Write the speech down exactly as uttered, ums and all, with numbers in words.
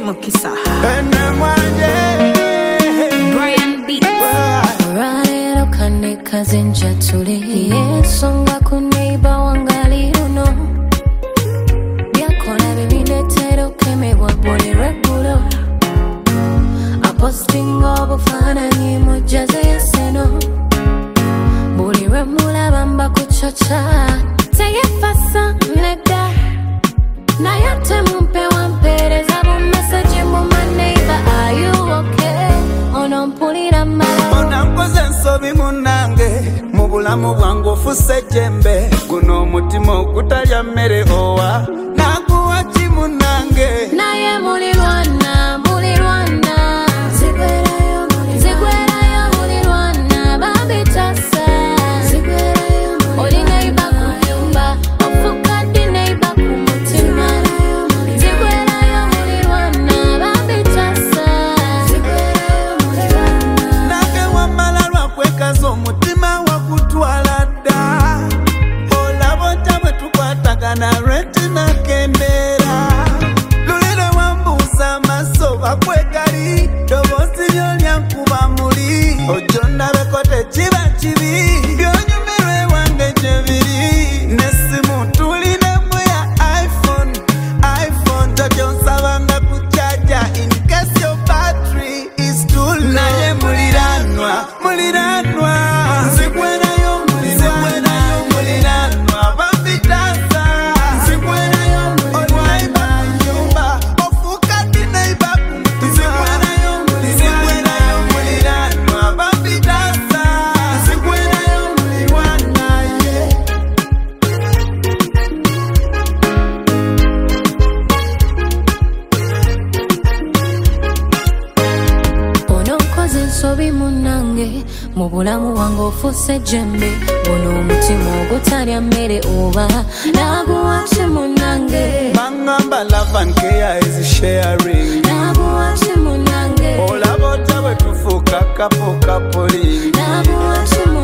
mukisa ene mwanje Brian B Rarero kane kazinja tuli Songa kuneiba wangali uno Biakona bibinetero keme wabole regulo Aposting obo fana ni mujaze yeseno Buli remula bamba kuchocha Teye fasa neda Na yote mumpe wampereza bu message mu my neighbor Are you okay? Ono mpulira malo Ona nkoze nsobi munange Mubulamu bwangu fuse jembe Guno mutima okutalya mmere owa Nakuwa chimunange Naye mulirwana, mulirwana Zigwerayo, zigwerayo mulirwana Babitasa Zigwerayo, oli neighbor kuyumba Ofukadi neighbor kumutima Zigwerayo mulirwana Babitasa Zigwerayo mulirwana Nage wamala lwakwekaza omutima wakutwala dda Olabota bwe tukwatagana retina kembera Lulire wambuuza amaso bakwegali Dobozi lyolya nkuba muli Ojo ndabeko tekiba kibi Byonyumirwe wange gye biri Nessimu tulinemu ya iPhone iPhone Jojo nsabanga kuchaja in case your battery is too low Naye muliranwa, muliranwa Nzigwerayo muliranwa, muliranwa Bambitasa Nzigwerayo muliranwa Nyumba Ofukadi neighbor kumutima Nzigwerayo muliranwa, muliranwa Bambitasa Nzigwerayo muliranwa yeah. Ono nkoze nsobi munange Mubulamu wange ofuse jembe Guno omutima ogutalya mmere oba Naguwache munange Mangamba love and care is sharing Naguwache munange Olabota bwe tufuuka kapo kapoli Naguwache munange